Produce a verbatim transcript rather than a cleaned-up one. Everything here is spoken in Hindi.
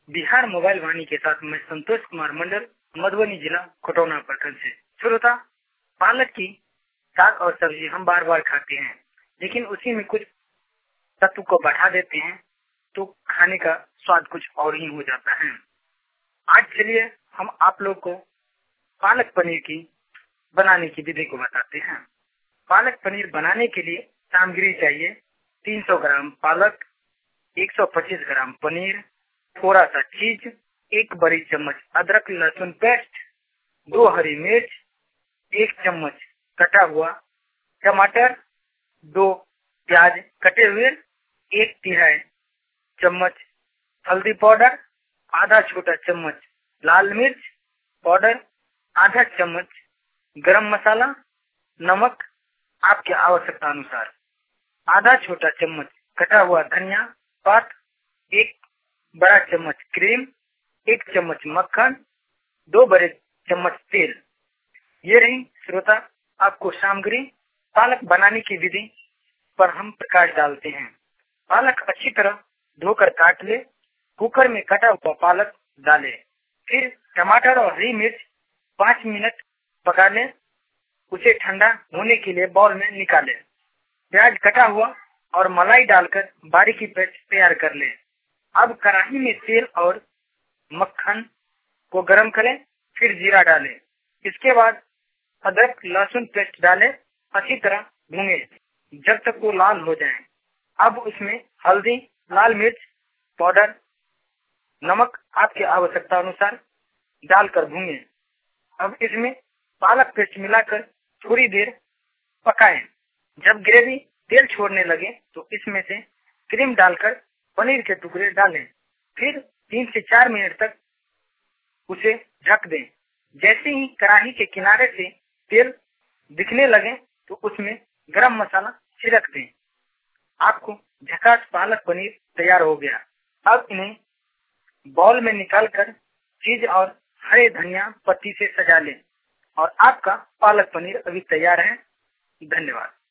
बिहार मोबाइल वाणी के साथ मैं संतोष कुमार मंडल, मधुबनी जिला कोटौना प्रखंड से। श्रोता, पालक की साग और सब्जी हम बार बार खाते हैं, लेकिन उसी में कुछ तत्व को बढ़ा देते हैं तो खाने का स्वाद कुछ और ही हो जाता है। आज चलिए हम आप लोग को पालक पनीर की बनाने की विधि को बताते हैं। पालक पनीर बनाने के लिए सामग्री चाहिए तीन सौ ग्राम पालक, एक सौ पच्चीस ग्राम पनीर, थोड़ा सा चीज, एक बड़ी चम्मच अदरक लहसुन पेस्ट, दो हरी मिर्च, एक चम्मच कटा हुआ टमाटर, दो प्याज कटे हुए, एक तिहाई चम्मच हल्दी पाउडर, आधा छोटा चम्मच लाल मिर्च पाउडर, आधा चम्मच गरम मसाला, नमक आपके आवश्यकता अनुसार, आधा छोटा चम्मच कटा हुआ धनिया पात, एक बड़ा चम्मच क्रीम, एक चम्मच मक्खन, दो बड़े चम्मच तेल। ये रही श्रोता आपको सामग्री। पालक बनाने की विधि पर हम प्रकाश डालते हैं। पालक अच्छी तरह धोकर काट ले, कुकर में कटा हुआ पालक डाले, फिर टमाटर और हरी मिर्च पाँच मिनट पका ले, उसे ठंडा होने के लिए बाउल में निकाले। प्याज कटा हुआ और मलाई डालकर बारीकी पेस्ट तैयार कर ले। अब कढ़ाई में तेल और मक्खन को गरम करें, फिर जीरा डालें। इसके बाद अदरक लहसुन पेस्ट डालें, अच्छी तरह भूनें जब तक वो लाल हो जाए। अब उसमें हल्दी, लाल मिर्च पाउडर, नमक आपकी आवश्यकता अनुसार डालकर भूनें। अब इसमें पालक पेस्ट मिलाकर थोड़ी देर पकाएं। जब ग्रेवी तेल छोड़ने लगे तो इसमें से क्रीम डालकर पनीर के टुकड़े डालें, फिर तीन से चार मिनट तक उसे ढक दें। जैसे ही कढ़ाई के किनारे से तेल दिखने लगे तो उसमें गरम मसाला छिड़क दें। आपको झकास पालक पनीर तैयार हो गया। अब इन्हें बाउल में निकालकर चीज और हरे धनिया पत्ती से सजा लें और आपका पालक पनीर अभी तैयार है। धन्यवाद।